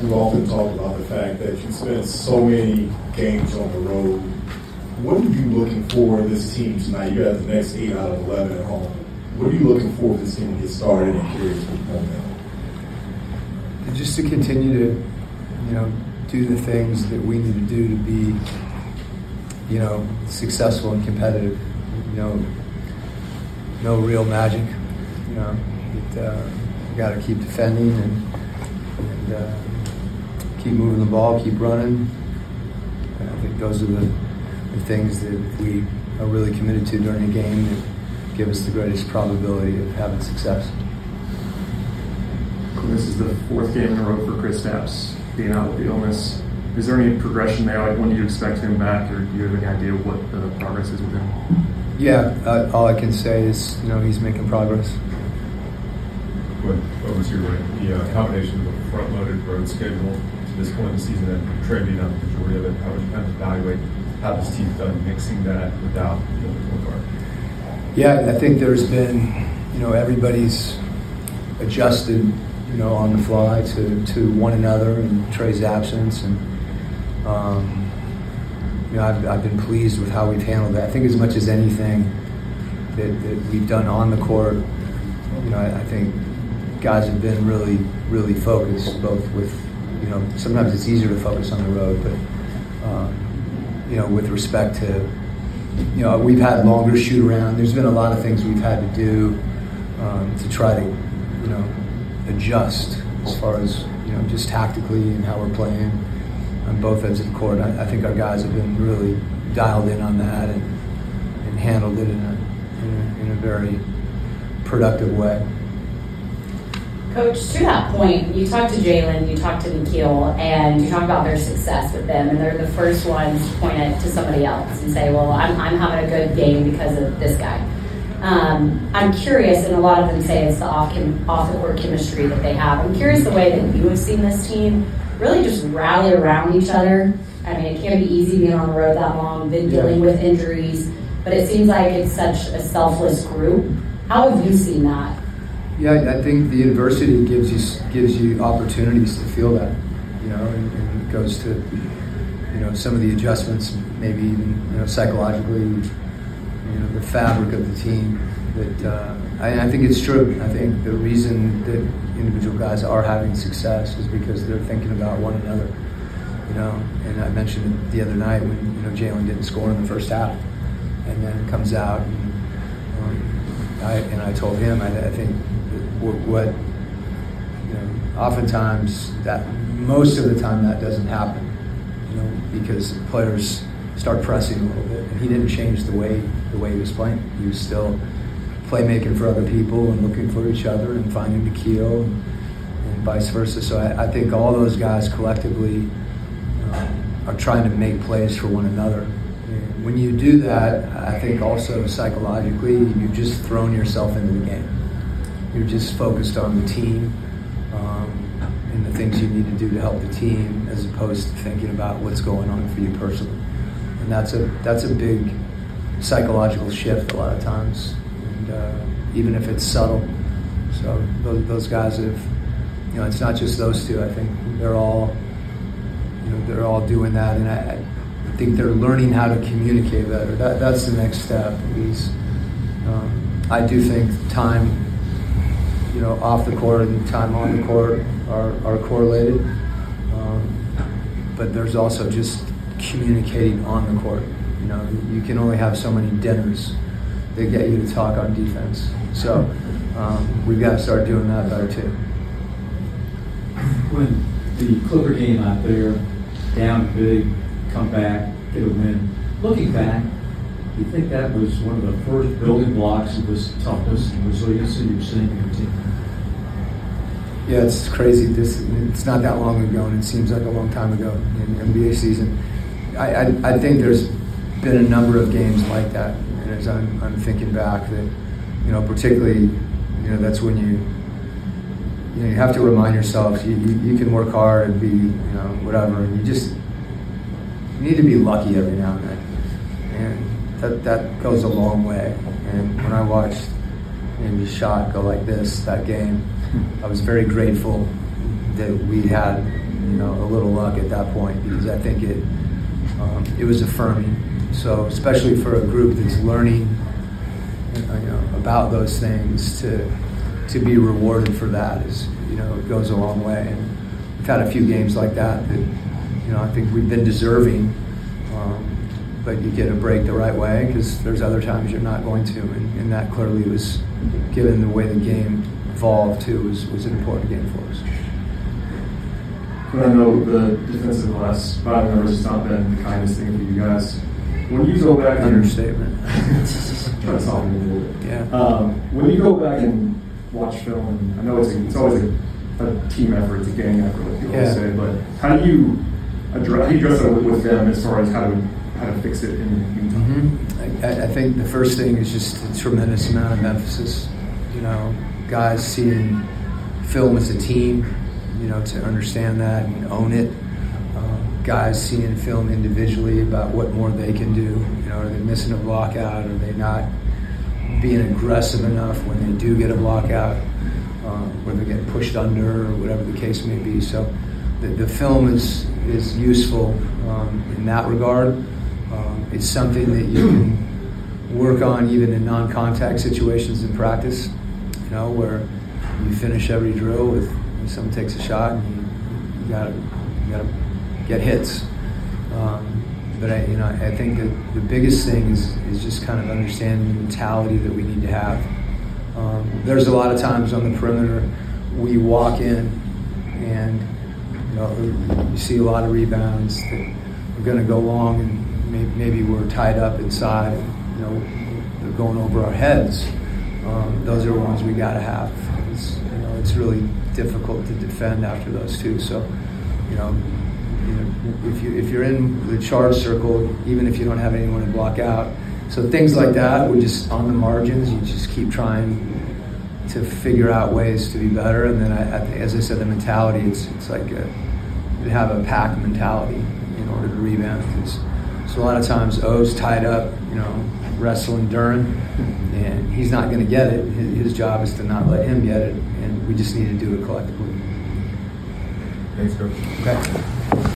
we've often talked about the fact that you spent so many games on the road. What are you looking for in this team tonight? You got the next 8 out of 11 at home. What are you looking for this team to get started and carry its momentum? Just to continue to, do the things that we need to do to be, successful and competitive. No real magic. You got to keep defending and keep moving the ball, keep running. And I think those are the things that we are really committed to during a game that give us the greatest probability of having success. This is the 4th game in a row for Kristaps being out with the illness. Is there any progression there? Like, when do you expect him back, or do you have any idea what the progress is with him? Yeah, all I can say is, he's making progress. What was the combination of a front-loaded road schedule to this point in the season and Trey being out the majority of it? How would you kind of evaluate how this team's done mixing that without the point guard? Yeah, I think there's been, everybody's adjusted, on the fly to one another and Trey's absence, and I've been pleased with how we've handled that. I think as much as anything that we've done on the court, I think guys have been really, really focused, both with, sometimes it's easier to focus on the road, but, with respect to, we've had longer shoot around. There's been a lot of things we've had to do to try to, adjust as far as, just tactically and how we're playing on both ends of the court. I think our guys have been really dialed in on that and handled it in a very productive way. Coach, to that point, you talked to Jalen, you talked to Nikhil, and you talked about their success with them, and they're the first ones to point it to somebody else and say, well, I'm having a good game because of this guy. I'm curious, and a lot of them say it's the off-the-court chemistry that they have. I'm curious the way that you have seen this team really just rally around each other. I mean, it can't be easy being on the road that long, been dealing with injuries, but it seems like it's such a selfless group. How have you seen that? Yeah, I think the adversity gives you opportunities to feel that, and it goes to, some of the adjustments, maybe even, psychologically, the fabric of the team. That I think it's true. I think the reason that individual guys are having success is because they're thinking about one another, And I mentioned it the other night when, Jalen didn't score in the first half, and then comes out, and I told him, I think what oftentimes that most of the time that doesn't happen, because players start pressing a little bit, and he didn't change the way he was playing. He was still playmaking for other people and looking for each other and finding Nikhil and vice versa. So I think all those guys collectively are trying to make plays for one another. And when you do that, I think also psychologically you've just thrown yourself into the game. You're just focused on the team and the things you need to do to help the team, as opposed to thinking about what's going on for you personally. And that's a big psychological shift a lot of times, and even if it's subtle. So those guys have, it's not just those two. I think they're all doing that, and I think they're learning how to communicate better. That's the next step. I do think time, off the court and time on the court are correlated, but there's also just communicating on the court. You can only have so many dinners that get you to talk on defense. So we've got to start doing that better too. When the Clipper game out there, down big, come back, get a win. Looking back, do you think that was one of the first building blocks of this toughness and resiliency you've seen in your team? Yeah, it's crazy. It's not that long ago, and it seems like a long time ago in NBA season. I think there's been a number of games like that, and as I'm thinking back, that particularly, that's when you have to remind yourself you can work hard and be whatever, and you need to be lucky every now and then, and that goes a long way. And when I watched Andy Schott go like this that game, I was very grateful that we had a little luck at that point, because I think it was affirming. So especially for a group that's learning about those things, to be rewarded for that is, it goes a long way. And we've had a few games like that I think we've been deserving, but you get a break the right way, because there's other times you're not going to, and that clearly was, given the way the game evolved too, was an important game for us. But I know the defensive glass bottom numbers has not been the kindest thing for you guys. When you go back, Understatement. Try to soften it a little bit. Yeah. When you go back and watch film, and I know it's always a team effort, it's a gang effort, like people say. But how do you address it with them as far as how to fix it in the meantime? Mm-hmm. I think the first thing is just a tremendous amount of emphasis. Guys seeing film as a team, to understand that and own it. Guys seeing film individually about what more they can do. Are they missing a block out? Are they not being aggressive enough when they do get a block out? Where they're getting pushed under, or whatever the case may be. So the film is useful in that regard. It's something that you can work on even in non-contact situations in practice, where you finish every drill with when someone takes a shot and you gotta get hits. But I think that the biggest thing is just kind of understanding the mentality that we need to have. There's a lot of times on the perimeter we walk in and you see a lot of rebounds that are going to go long, and maybe we're tied up inside, and, they're going over our heads. Those are the ones we got to have. It's really difficult to defend after those two. So, if you're in the charge circle, even if you don't have anyone to block out, so things like that, we just on the margins, you just keep trying to figure out ways to be better. And then, as I said, the mentality, it's like you have a pack mentality in order to rebound. So a lot of times O's tied up, wrestling Duren, and he's not going to get it. His job is to not let him get it, and we just need to do it collectively. Thanks, Coach. Okay.